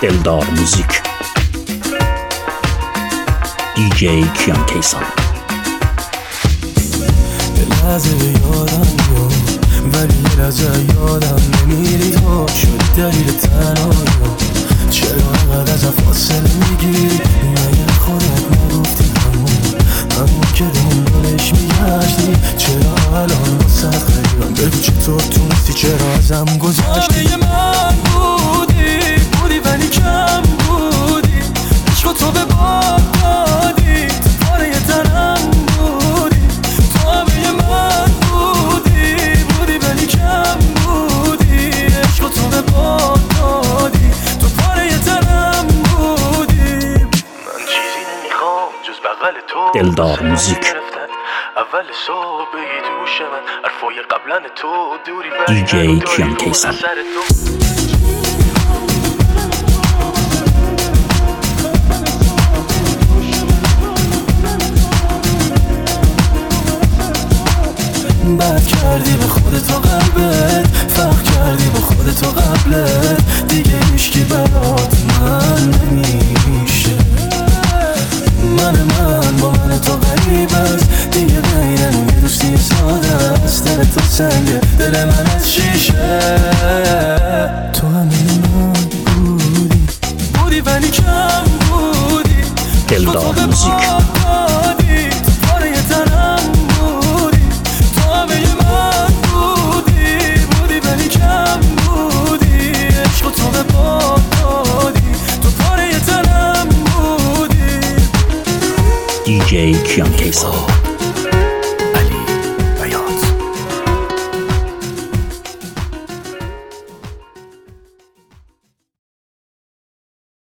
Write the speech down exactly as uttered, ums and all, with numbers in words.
دلدار موزیک دی جی کیان کیسان. لحظه یادم میاد ولی یه لحظه یادم نمیری تو شد دلیل تنهایی چرا انقدر ازم فاصله میگیری مگه خودت نگفتی همون همون که دنبالش میگشتی چرا الان واسه خیرم بگو چطور تونستی چرا ازم گذشتی همه من بودی بودی ولی کم بودی عشق تو به باد دادی تو پاره تنم بودی تو همه من بودی بودی ولی کم بودی عشق تو به باد دادی تو پاره تنم بودی من چیزی نمیخوام جز بغل تو دلدار موزیک اول صبح بگی دوش من حرفای قبلن تو دوری دی جی کیان کیسان. بد کردی به خودت و قلبت فرق کردی به خودت و قبلت دیگه هیچکی برات من نمیشه من من با من تو غریب است دیگه بینمون یه دوستی ساده است دل تو سنگه دل من از شیشه تو همین من بودی بودی ولی کم بودی دلدار موزیک دی جی کیان کیسان.